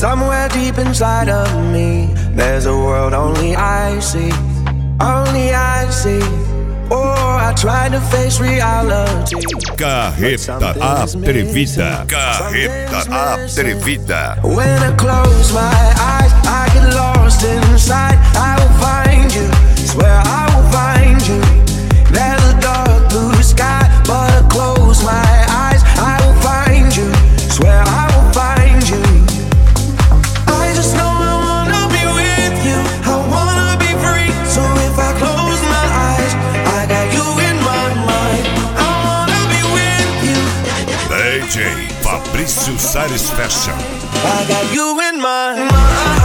Somewhere deep inside of me, there's a world only I see, only I see. Oh, I try to face reality. Carreta Atrevida. Carreta Atrevida. When I close my eyes, I get lost inside. I will find you, swear I will find you. There's a dark blue sky, but I close my eyes, I will find you, swear I will find you. I just know I wanna be with you, I wanna be free. So if I close my eyes, I got you in my mind. I wanna be with you. DJ Fabrício Satisfaction. I got you in my mind.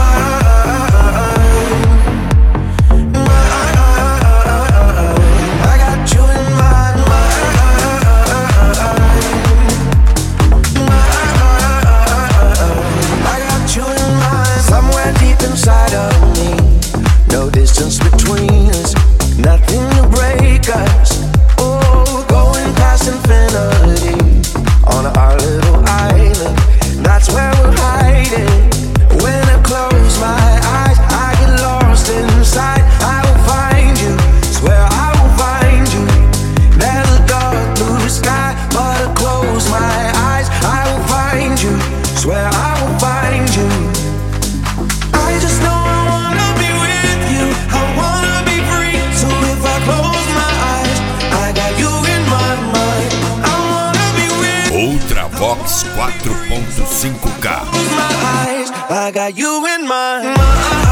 Inside of me, no distance between us, nothing to break us. Oh, going past infinity on our little island. That's where we're hiding. When I close my eyes, I get lost inside. I will find you, swear I will find you. There's a dark blue sky, but I close my eyes, I will find you, swear I will find you. I just know I wanna be with you, I wanna be free. So if I close my eyes, I got you in my mind. I wanna be with you. Ultravox 4.5K. Close my eyes, I got you in my mind.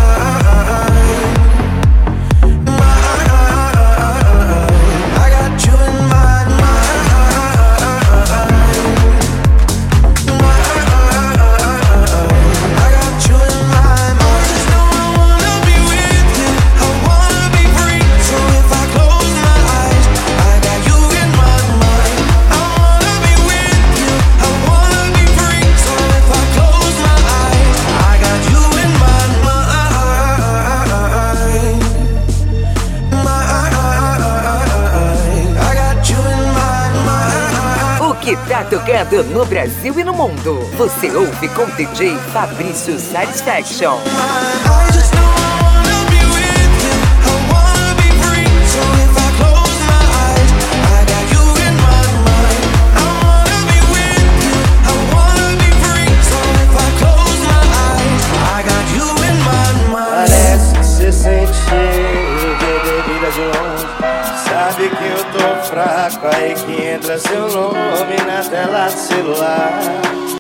I got you in my mind. I got you in my mind. Just know I wanna be with you, I wanna be free. So if I close my eyes, I got you in my mind. I wanna be with you, I wanna be free. So if I close my eyes, I got you in my mind. I got you in my mind. O que tá tocando no Brasil e no mundo, você ouve com DJ Fabrício Satisfaction. I just know I wanna be with you, I wanna be free. So if I close my eyes, I got you in my mind. I wanna be with you, I wanna be free. So if I close my eyes, I got you in my mind. Parece que cê sente cheio de bebida de longe. Sabe que eu tô fraco, aí que entra seu nome na tela do celular.